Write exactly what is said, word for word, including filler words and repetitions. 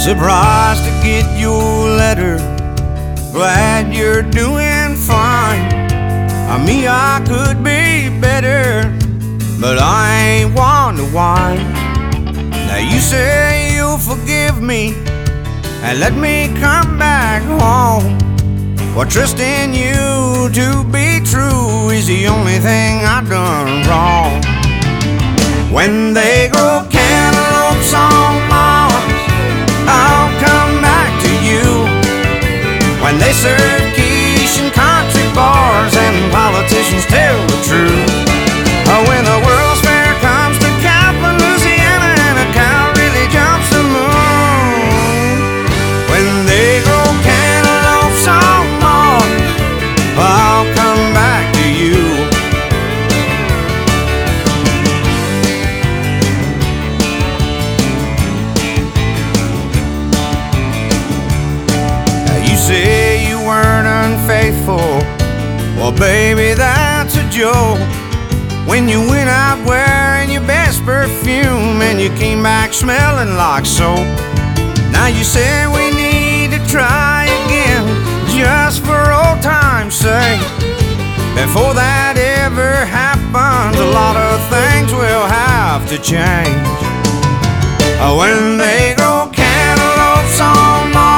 Surprised to get your letter, glad you're doing fine. Uh, me, I could be better, but I ain't one to whine. Now you say you'll forgive me and let me come back home. Well, trusting you to be true is the only thing I've done wrong. When they grow cantaloupes on Mars, I'll come back to you. When they serve quiche in country bars and politicians tell the truth. Oh, when the World's Fair comes to Kaplan, Louisiana, and a cow really jumps the moon. When they grow cantaloupes on Mars, I'll come back to you. Say you weren't unfaithful, well baby that's a joke. When you went out wearing your best perfume and you came back smelling like soap. Now you say we need to try again, just for old time's sake. Before that ever happens, a lot of things will have to change. When they grow cantaloupes on Mars,